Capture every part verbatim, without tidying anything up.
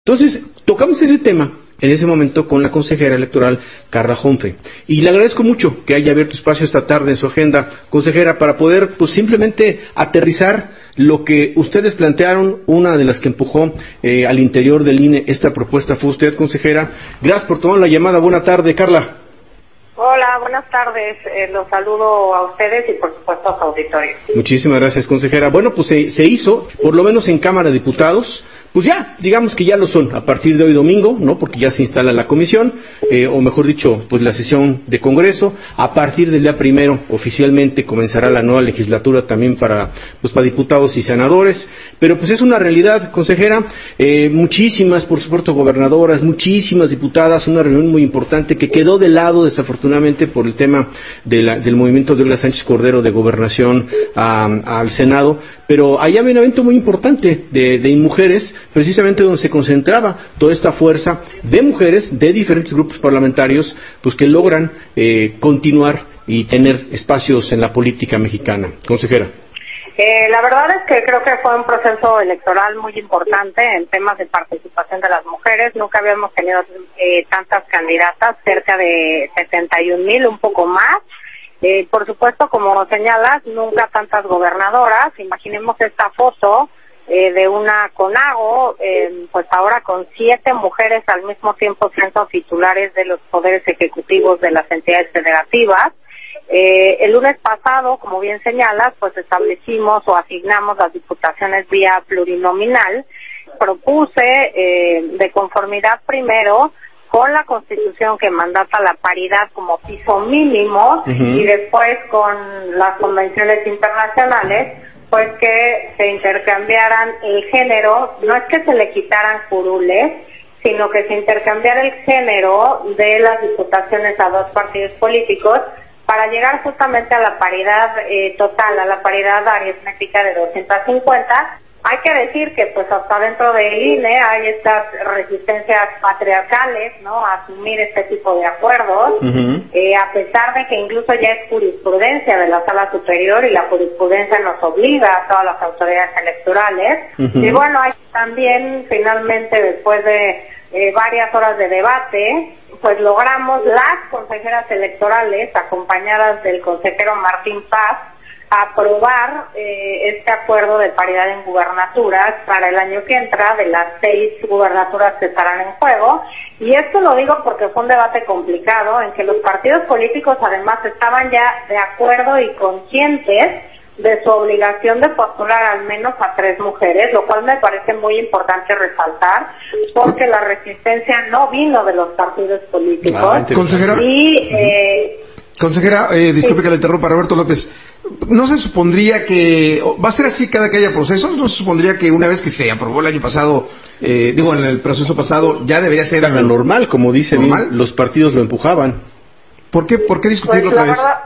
Entonces, tocamos ese tema en ese momento con la consejera electoral Carla Humphrey. Y le agradezco mucho que haya abierto espacio esta tarde en su agenda, consejera, para poder pues simplemente aterrizar lo que ustedes plantearon. Una de las que empujó eh, al interior del I N E esta propuesta fue usted, consejera. Gracias por tomar la llamada. Buena tarde, Carla. Hola, buenas tardes. Eh, los saludo a ustedes y por supuesto a su auditorio. Muchísimas gracias, consejera. Bueno, pues se, se hizo, por lo menos en Cámara de Diputados, pues ya, digamos que ya lo son, a partir de hoy domingo, ¿no? Porque ya se instala la comisión, eh, o mejor dicho, pues la sesión de Congreso. A partir del día primero, oficialmente comenzará la nueva legislatura también para, pues para diputados y senadores. Pero pues es una realidad, consejera, eh, muchísimas, por supuesto, gobernadoras, muchísimas diputadas, una reunión muy importante que quedó de lado, desafortunadamente, por el tema de la, del movimiento de Olga Sánchez Cordero de gobernación a, al Senado. Pero allá había un evento muy importante de, de mujeres, precisamente donde se concentraba toda esta fuerza de mujeres de diferentes grupos parlamentarios, pues que logran eh, continuar y tener espacios en la política mexicana. Consejera. Eh, la verdad es que creo que fue un proceso electoral muy importante en temas de participación de las mujeres. Nunca habíamos tenido eh, tantas candidatas, cerca de setenta y un mil, un poco más. Eh, por supuesto, como señalas, nunca tantas gobernadoras. Imaginemos esta foto eh, de una CONAGO, eh, pues ahora con siete mujeres al mismo tiempo siendo titulares de los poderes ejecutivos de las entidades federativas. Eh, el lunes pasado, como bien señalas, pues establecimos o asignamos las diputaciones vía plurinominal. Propuse, eh, de conformidad primero, con la Constitución que mandata la paridad como piso mínimo, uh-huh, y después con las convenciones internacionales, pues que se intercambiaran el género. No es que se le quitaran curules, sino que se intercambiara el género de las diputaciones a dos partidos políticos para llegar justamente a la paridad eh, total, a la paridad aritmética de doscientos cincuenta. Hay que decir que pues hasta dentro del I N E hay estas resistencias patriarcales, ¿no?, a asumir este tipo de acuerdos, uh-huh, eh, a pesar de que incluso ya es jurisprudencia de la Sala Superior y la jurisprudencia nos obliga a todas las autoridades electorales. Uh-huh. Y bueno, hay también finalmente, después de eh, varias horas de debate, pues logramos las consejeras electorales, acompañadas del consejero Martín Paz, aprobar eh, este acuerdo de paridad en gubernaturas para el año que entra, de las seis gubernaturas que estarán en juego. Y esto lo digo porque fue un debate complicado, en que los partidos políticos además estaban ya de acuerdo y conscientes de su obligación de postular al menos a tres mujeres, lo cual me parece muy importante resaltar, porque la resistencia no vino de los partidos políticos. Ah, consejera, y eh, consejera eh, disculpe, sí, que le interrumpa, Roberto López. ¿No se supondría que va a ser así cada que haya procesos? ¿No se supondría que una vez que se aprobó el año pasado, eh, digo, en el proceso pasado, ya debería ser lo normal, como dice normal? Bien, los partidos lo empujaban. ¿Por qué, por qué discutirlo pues, otra vez? Verdad,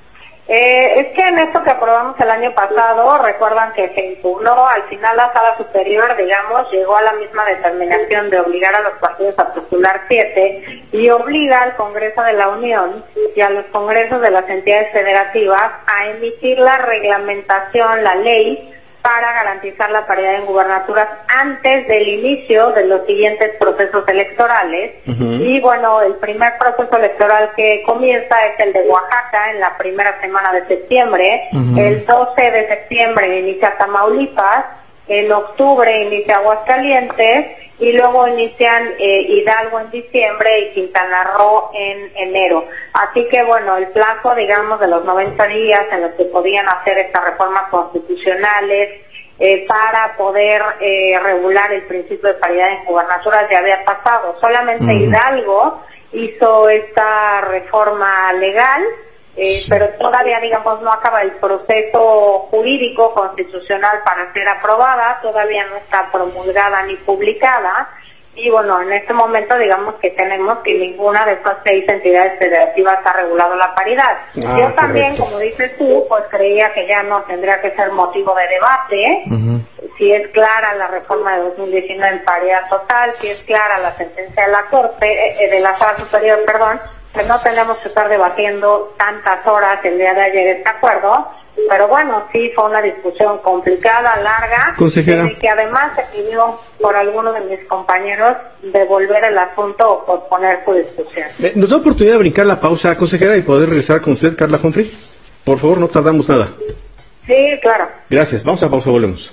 eh, es que en esto que aprobamos el año pasado, recuerdan que se impugnó, al final la Sala Superior, digamos, llegó a la misma determinación de obligar a los partidos a postular siete y obliga al Congreso de la Unión y a los congresos de las entidades federativas a emitir la reglamentación, la ley, para garantizar la paridad en gubernaturas antes del inicio de los siguientes procesos electorales. Uh-huh. Y bueno, el primer proceso electoral que comienza es el de Oaxaca en la primera semana de septiembre. Uh-huh. El doce de septiembre inicia Tamaulipas, en octubre inicia Aguascalientes y luego inician eh, Hidalgo en diciembre y Quintana Roo en enero. Así que bueno, el plazo, digamos, de los noventa días en los que podían hacer estas reformas constitucionales eh, para poder eh, regular el principio de paridad en gubernaturas ya había pasado. Solamente uh-huh. Hidalgo hizo esta reforma legal, Eh, pero todavía, digamos, no acaba el proceso jurídico constitucional para ser aprobada, todavía no está promulgada ni publicada, y bueno, en este momento digamos que tenemos que ninguna de estas seis entidades federativas ha regulado la paridad. Ah, Yo también, correcto. Como dices tú, pues creía que ya no tendría que ser motivo de debate, uh-huh. si es clara la reforma de dos mil diecinueve en paridad total, si es clara la sentencia de la Corte, eh, de la Sala Superior, perdón, que no tenemos que estar debatiendo tantas horas el día de ayer este acuerdo. Pero bueno, sí fue una discusión complicada, larga, consejera, en el que además se pidió por algunos de mis compañeros devolver el asunto o posponer su discusión. Eh, ¿Nos da oportunidad de brincar la pausa, consejera, y poder regresar con usted, Carla Humphrey? Por favor, no tardamos nada. Sí, claro. Gracias. Vamos a pausa, volvemos.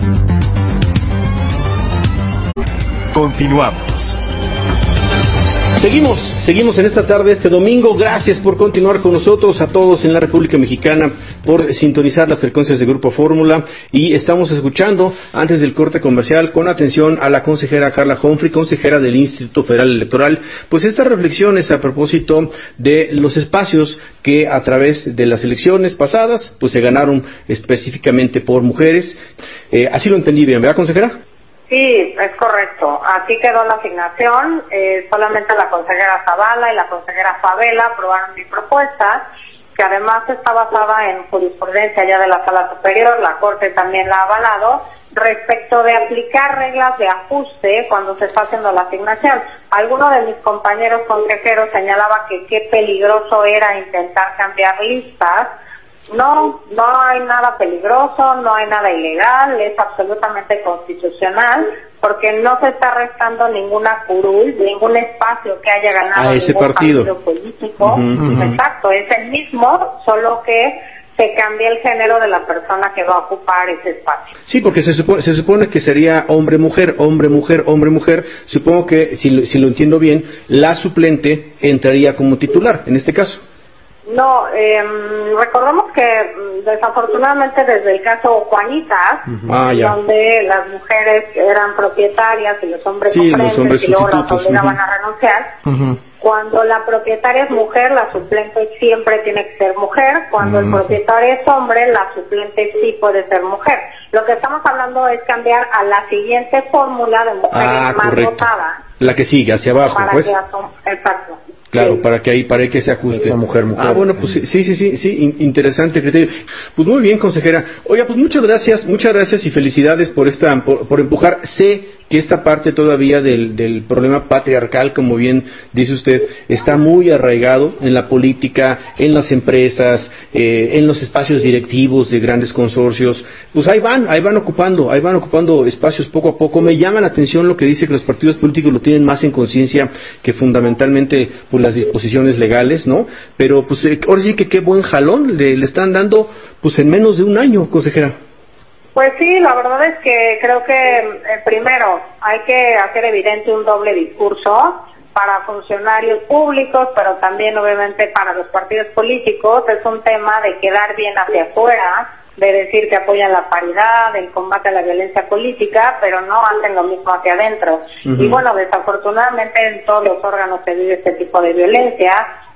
Continuamos. Seguimos, seguimos en esta tarde, este domingo. Gracias por continuar con nosotros, a todos en la República Mexicana, por sintonizar las frecuencias de Grupo Fórmula. Y estamos escuchando, antes del corte comercial, con atención a la consejera Carla Humphrey, consejera del Instituto Federal Electoral, pues estas reflexiones a propósito de los espacios que a través de las elecciones pasadas, pues se ganaron específicamente por mujeres. Eh, así lo entendí bien, ¿verdad, consejera? Sí, es correcto. Así quedó la asignación. Eh, solamente la consejera Zavala y la consejera Favela aprobaron mi propuesta, que además está basada en jurisprudencia ya de la Sala Superior. La Corte también la ha avalado respecto de aplicar reglas de ajuste cuando se está haciendo la asignación. Alguno de mis compañeros consejeros señalaba que qué peligroso era intentar cambiar listas. No, no hay nada peligroso, no hay nada ilegal, es absolutamente constitucional, porque no se está restando ninguna curul, ningún espacio que haya ganado a ese ningún partido. partido político. Uh-huh, uh-huh. Exacto, es el mismo, solo que se cambia el género de la persona que va a ocupar ese espacio. Sí, porque se supone, se supone que sería hombre-mujer, hombre-mujer, hombre-mujer. Supongo que, si, si lo entiendo bien, la suplente entraría como titular, en este caso. No, eh, recordemos que desafortunadamente desde el caso Juanitas, uh-huh. ah, donde las mujeres eran propietarias y los hombres sí, suplentes, los hombres y luego las obligaban uh-huh. a renunciar, uh-huh. cuando la propietaria es mujer, la suplente siempre tiene que ser mujer. Cuando uh-huh. el propietario es hombre, la suplente sí puede ser mujer. Lo que estamos hablando es cambiar a la siguiente fórmula de mujeres ah, más correcto. votadas. La que sigue, hacia abajo, para pues. Que asom- Exacto. Claro, sí. para que ahí, para que se ajuste. Esa mujer, mujer. Ah, bueno, pues sí, sí, sí, sí, in- interesante criterio. Pues muy bien, consejera. Oiga, pues muchas gracias, muchas gracias y felicidades por esta, por, por empujar. Sé que esta parte todavía del, del problema patriarcal, como bien dice usted, está muy arraigado en la política, en las empresas, eh, en los espacios directivos de grandes consorcios. Pues ahí van, ahí van ocupando, ahí van ocupando espacios poco a poco. Me llama la atención lo que dice que los partidos políticos lo tienen más en conciencia que fundamentalmente pues las disposiciones legales, ¿no? Pero pues eh, ahora sí que qué buen jalón le, le están dando pues en menos de un año, consejera. Pues sí, la verdad es que creo que eh, primero hay que hacer evidente un doble discurso para funcionarios públicos, pero también obviamente para los partidos políticos. Es un tema de quedar bien hacia afuera, de decir que apoyan la paridad, el combate a la violencia política, pero no hacen lo mismo hacia adentro. Uh-huh. Y bueno, desafortunadamente en todos los órganos se vive este tipo de violencia.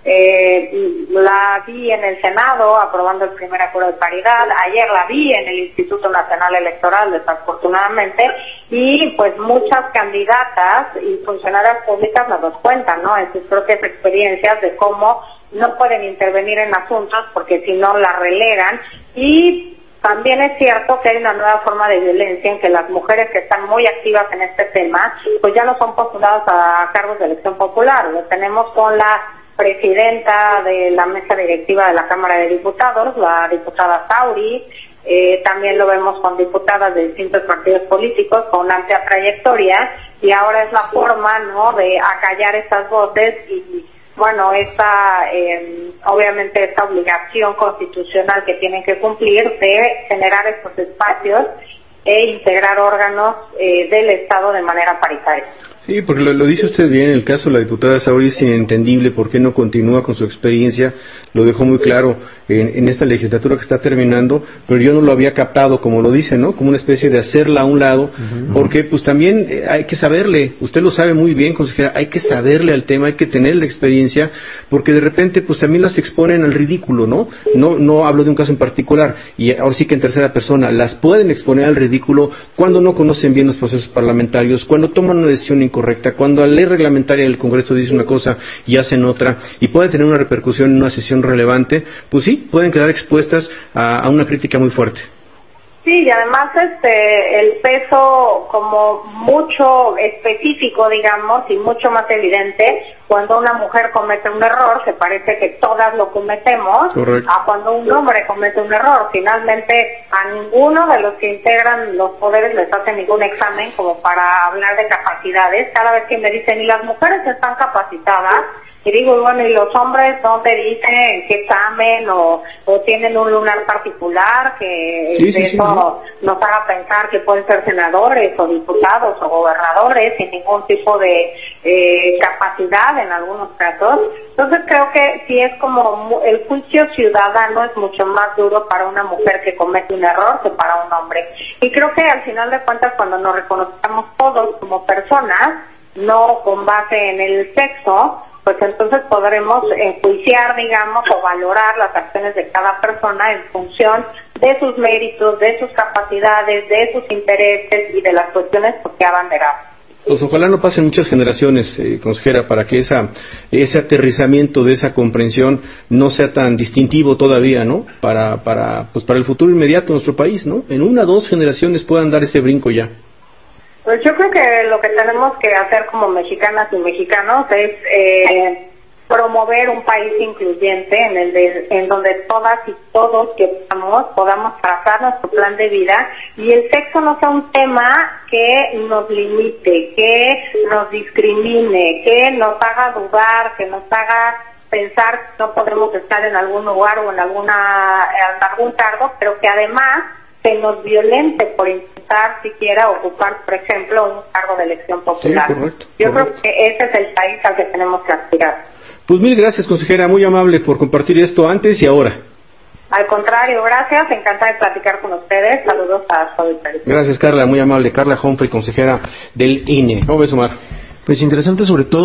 Eh, la vi en el Senado aprobando el primer acuerdo de paridad, ayer la vi en el Instituto Nacional Electoral, desafortunadamente, y pues muchas candidatas y funcionarias públicas nos los cuentan, ¿no? En sus propias experiencias de cómo no pueden intervenir en asuntos porque si no la relegan. Y también es cierto que hay una nueva forma de violencia en que las mujeres que están muy activas en este tema pues ya no son postuladas a cargos de elección popular. Lo tenemos con la presidenta de la mesa directiva de la Cámara de Diputados, la diputada Sauri. Eh, también lo vemos con diputadas de distintos partidos políticos con una amplia trayectoria, y ahora es la forma, ¿no?, de acallar estas voces y bueno, esta eh, obviamente esta obligación constitucional que tienen que cumplir de generar estos espacios e integrar órganos eh, del Estado de manera paritaria. Sí, porque lo, lo dice usted bien, el caso de la diputada Sauri es inentendible por qué no continúa con su experiencia, lo dejó muy claro en, en esta legislatura que está terminando, pero yo no lo había captado, como lo dice, ¿no?, como una especie de hacerla a un lado, uh-huh. porque pues también eh, hay que saberle, usted lo sabe muy bien, consejera, hay que saberle al tema, hay que tener la experiencia, porque de repente pues también las exponen al ridículo, ¿no? No, no hablo de un caso en particular, y ahora sí que en tercera persona, las pueden exponer al ridículo cuando no conocen bien los procesos parlamentarios, cuando toman una decisión incorrecta, cuando la ley reglamentaria del Congreso dice una cosa y hacen otra, y puede tener una repercusión en una sesión relevante, pues sí, pueden quedar expuestas a, a una crítica muy fuerte. Sí, y además este el peso como mucho específico, digamos, y mucho más evidente, cuando una mujer comete un error, se parece que todas lo cometemos. Correcto. A cuando un hombre comete un error. Finalmente, a ninguno de los que integran los poderes les hace ningún examen como para hablar de capacidades. Cada vez que me dicen, ¿y las mujeres están capacitadas? Y digo, bueno, ¿y los hombres dónde dicen qué examen o, o tienen un lunar particular que sí, sí, eso sí, sí. nos haga pensar que pueden ser senadores o diputados o gobernadores sin ningún tipo de eh, capacidad en algunos casos? Entonces creo que sí es como el juicio ciudadano es mucho más duro para una mujer que comete un error que para un hombre. Y creo que al final de cuentas, cuando nos reconozcamos todos como personas, no con base en el sexo, pues entonces podremos enjuiciar, digamos, o valorar las acciones de cada persona en función de sus méritos, de sus capacidades, de sus intereses y de las cuestiones que ha abanderado. Pues ojalá no pasen muchas generaciones, eh, consejera, para que esa ese aterrizamiento de esa comprensión no sea tan distintivo todavía, ¿no? Para para pues para el futuro inmediato de nuestro país, ¿no? En una o dos generaciones puedan dar ese brinco ya. Pues yo creo que lo que tenemos que hacer como mexicanas y mexicanos es eh, promover un país incluyente en el de, en donde todas y todos que podamos, podamos trazar nuestro plan de vida y el sexo no sea un tema que nos limite, que nos discrimine, que nos haga dudar, que nos haga pensar que no podemos estar en algún lugar o en alguna en algún cargo, pero que además se nos violente por intentar siquiera ocupar, por ejemplo, un cargo de elección popular. Sí, correcto, Yo correcto. creo que ese es el país al que tenemos que aspirar. Pues mil gracias, consejera, muy amable por compartir esto antes y ahora. Al contrario, gracias, encantada de platicar con ustedes. Saludos a todos. Gracias, Carla, muy amable. Carla Humphrey, consejera del I N E. ¿Cómo ves, Omar? Pues interesante sobre todo